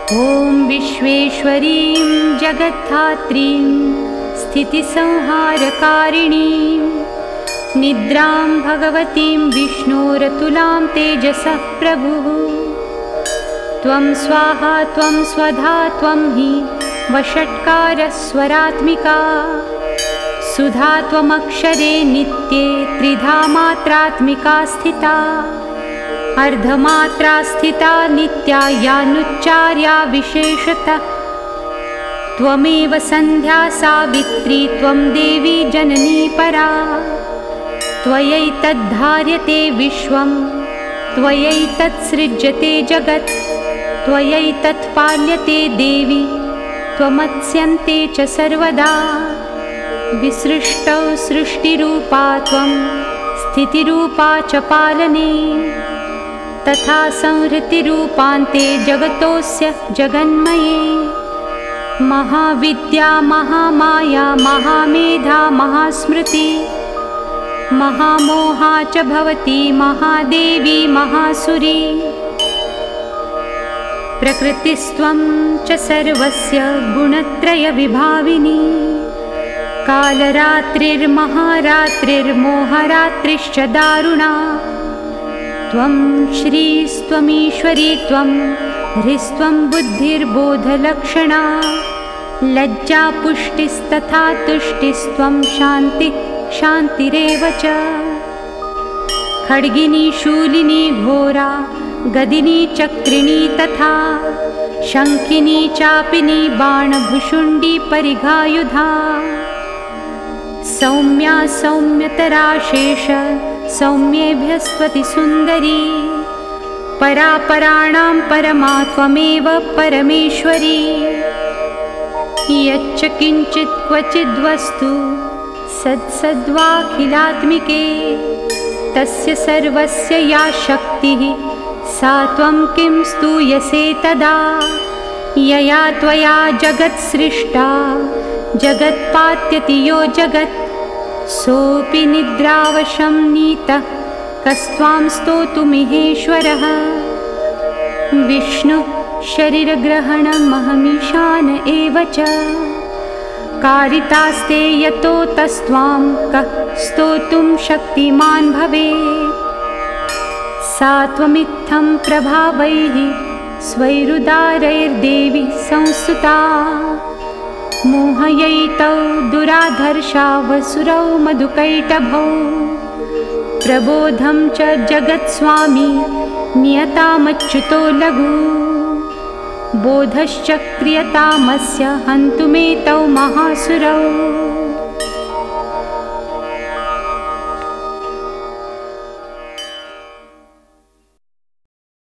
ॐ विश्वेश्वरीं जगद्धात्रीं स्थितिसंहारकारिणीं निद्रां भगवतीं विष्णोरतुलां तेजसः प्रभुः। त्वं स्वाहा त्वं स्वधा त्वं हि वषट्कारस्वरात्मिका सुधा त्वमक्षरे नित्ये त्रिधा मात्रात्मिका स्थिता अर्धमात्रा स्थिता नित्या यानुच्चार्या विशेषतः त्वमेव सन्ध्या सावित्री त्वं देवी जननी परा त्वयैतद्धार्यते विश्वं त्वयैतत्सृज्यते जगत् त्वयैतत्पाल्यते देवी त्वमत्स्यन्ते च सर्वदा विसृष्टौ सृष्टिरूपा त्वं स्थितिरूपा च पालने तथा संहृतिरूपान्ते जगतोऽस्य जगन्मये महाविद्या महामाया महामेधा महास्मृति महामोहा च भवती महादेवी महासुरी प्रकृतिस्त्वं च सर्वस्य गुणत्रयविभाविनी कालरात्रिर्महारात्रिर्मोहरात्रिश्च दारुणा त्वं श्रीस्त्वमीश्वरी त्वं ह्रीस्त्वं बुद्धिर्बोधलक्षणा लज्जा पुष्टिस्तथा तुष्टिस्त्वं शान्तिः शान्तिरेव च खड्गिनी शूलिनी घोरा गदिनी चक्रिणी तथा शङ्खिनी चापिनी बाणभुषुण्डी परिघायुधा सौम्या सौम्यतरा शेष सौम्येभ्यस्त्वति सुन्दरी परापराणां परमा त्वमेव परमेश्वरी यच्च किञ्चित् क्वचिद्वस्तु सत्सद्वाखिलात्मिके तस्य सर्वस्य या शक्तिः सा त्वं किं स्तूयसे तदा यया त्वया जगत्सृष्टा जगत्पात्यति यो जगत् सोऽपि निद्रावशं नीतः कस्त्वां स्तोतुमिहेश्वरः विष्णु शरीरग्रहणमहमीशान एव च कारितास्ते यतो तस्त्वां कः स्तोतुं शक्तिमान् भवेत् सा त्वमित्थं प्रभावैः स्वैरुदारैर्देवी संस्तुता मोहयैतौ दुराधर्षावसुरौ मधुकैटभौ प्रबोधं च जगत्स्वामी नियतामच्युतो लघु बोधश्च क्रियतामस्य हन्तुमेतौ महासुरौ